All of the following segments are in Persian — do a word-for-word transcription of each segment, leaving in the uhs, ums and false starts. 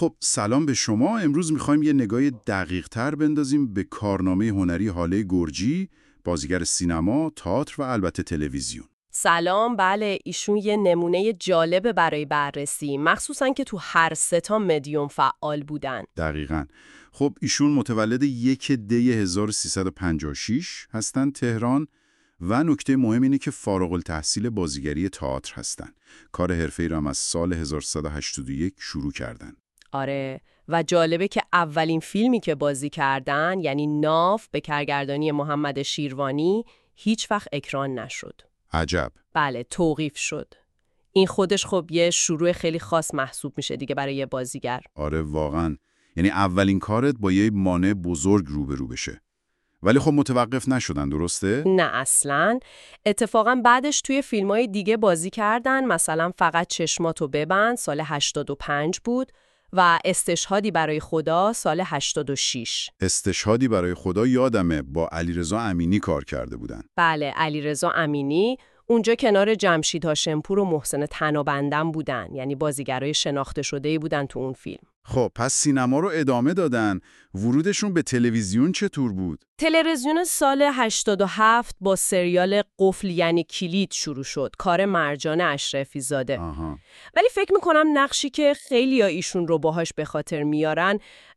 خب سلام به شما. امروز میخوایم یه نگاه دقیق تر بندازیم به کارنامه هنری هاله گرجی، بازیگر سینما، تئاتر و البته تلویزیون. سلام. بله، ایشون یه نمونه جالبه برای بررسی، مخصوصاً که تو هر سه تا مدیوم فعال بودن. دقیقاً. خب ایشون متولد یک دی هزار و سیصد و پنجاه و شش هستن، تهران، و نکته مهم اینه که فارغ التحصیل بازیگری تئاتر هستن. کار حرفه‌ای رو هم از سال هزار و سیصد و هشتاد و یک شروع کردن. آره، و جالبه که اولین فیلمی که بازی کردن، یعنی ناف، به کارگردانی محمد شیروانی، هیچ وقت اکران نشد. عجب. بله، توقیف شد. این خودش خب یه شروع خیلی خاص محسوب میشه دیگه برای یه بازیگر. آره واقعاً. یعنی اولین کارت با یه مانع بزرگ روبرو بشه. ولی خب متوقف نشدن، درسته؟ نه اصلاً. اتفاقاً بعدش توی فیلمای دیگه بازی کردن، مثلا فقط چشماتو ببند سال هشتاد و پنج بود و استشهادی برای خدا سال هشتاد و شش. استشهادی برای خدا یادمه، با علیرضا امینی کار کرده بودن. بله، علیرضا امینی. اونجا کنار جمشید هاشمپور و محسن تنابندم بودن، یعنی بازیگرای شناخته شده‌ای بودن تو اون فیلم. خب پس سینما رو ادامه دادن. ورودشون به تلویزیون چطور بود؟ تلویزیون سال هشتاد و هفت با سریال قفل یعنی کلید شروع شد، کار مرجان اشرفی زاده. آها. ولی فکر میکنم نقشی که خیلی ها ایشون رو باهاش به خاطر میارن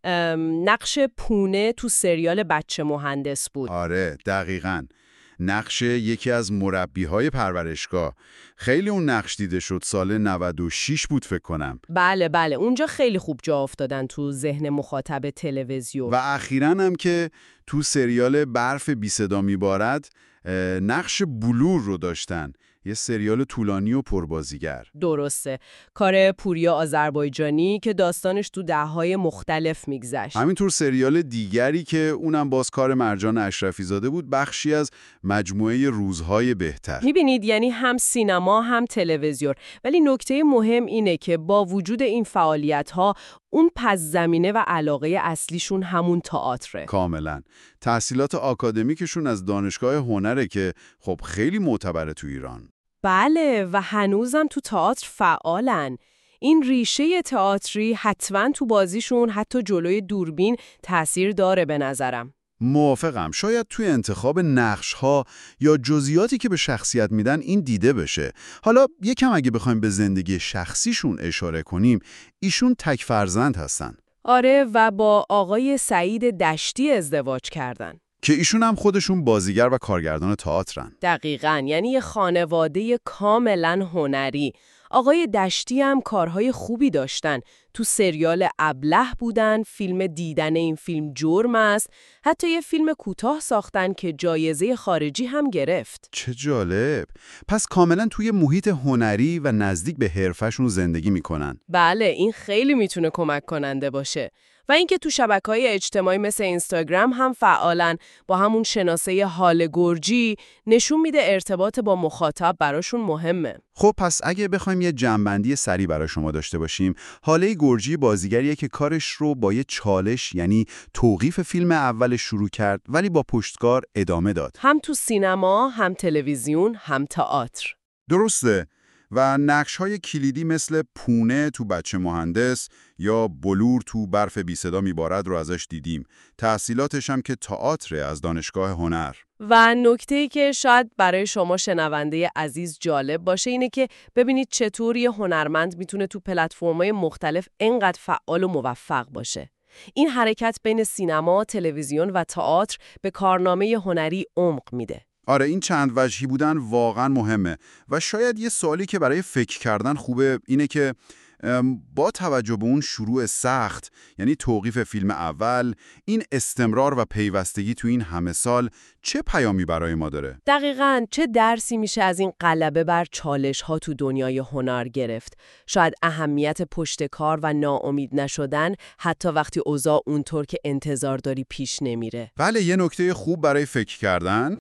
نقش پونه تو سریال بچه مهندس بود. آره دقیقاً. نقش یکی از مربیهای پرورشگاه. خیلی اون نقش دیده شد، سال نود و شش بود فکر کنم. بله بله، اونجا خیلی خوب جا افتادن تو ذهن مخاطب تلویزیون. و اخیراً هم که تو سریال برف بی صدا میبارد نقش بلور رو داشتن، یه سریال طولانی و پربازیگر. درسته، کار پوریا آذربایجانی که داستانش تو دههای مختلف میگذشت. همینطور سریال دیگری که اونم باز کار مرجان اشرفی زاده بود، بخشی از مجموعه روزهای بهتر. میبینید، یعنی هم سینما هم تلویزیون. ولی نکته مهم اینه که با وجود این فعالیت‌ها، اون پس زمینه و علاقه اصلیشون همون تئاتره. کاملا. تحصیلات آکادمیکشون از دانشگاه هنره که خب خیلی معتبره تو ایران. بله، و هنوزم تو تئاتر فعالن. این ریشه تئاتری حتما تو بازیشون حتی جلوی دوربین تأثیر داره به نظرم. موافقم. شاید توی انتخاب نقش‌ها یا جزئیاتی که به شخصیت میدن این دیده بشه. حالا یکم اگه بخوایم به زندگی شخصیشون اشاره کنیم، ایشون تک فرزند هستن. آره، و با آقای سعید دشتی ازدواج کردن. که ایشون هم خودشون بازیگر و کارگردان تئاترن. دقیقاً، یعنی یه خانواده کاملاً هنری. آقای دشتی هم کارهای خوبی داشتن. تو سریال ابله بودن، فیلم دیدن این فیلم جرم است، حتی یه فیلم کوتاه ساختن که جایزه خارجی هم گرفت. چه جالب. پس کاملا توی محیط هنری و نزدیک به حرفشون زندگی میکنن. بله، این خیلی میتونه کمک کننده باشه. و اینکه تو شبکه‌های اجتماعی مثل اینستاگرام هم فعالن، با همون شناسه هاله گرجی، نشون میده ارتباط با مخاطب براشون مهمه. خب پس اگه بخوایم یه جمع‌بندی سریع برای شما داشته باشیم، هاله گرجی بازیگریه که کارش رو با یه چالش، یعنی توقیف فیلم اول شروع کرد، ولی با پشتکار ادامه داد. هم تو سینما، هم تلویزیون، هم تئاتر. درسته. و نقش‌های کلیدی مثل پونه تو بچه مهندس یا بلور تو برف بی صدا میبارد رو ازش دیدیم. تحصیلاتش هم که تئاتر از دانشگاه هنر. و نکته‌ای که شاید برای شما شنونده عزیز جالب باشه اینه که ببینید چطور یه هنرمند میتونه تو پلتفرم‌های مختلف اینقدر فعال و موفق باشه. این حرکت بین سینما، تلویزیون و تئاتر به کارنامه هنری عمق میده. آره، این چند وجهی بودن واقعا مهمه. و شاید یه سوالی که برای فکر کردن خوبه اینه که با توجه به اون شروع سخت، یعنی توقیف فیلم اول، این استمرار و پیوستگی تو این همه سال چه پیامی برای ما داره؟ دقیقاً چه درسی میشه از این غلبه بر چالش ها تو دنیای هنر گرفت؟ شاید اهمیت پشت کار و ناامید نشدن حتی وقتی اوضاع اونطور که انتظار داری پیش نمیره. بله، یه نکته خوب برای فکر کردن.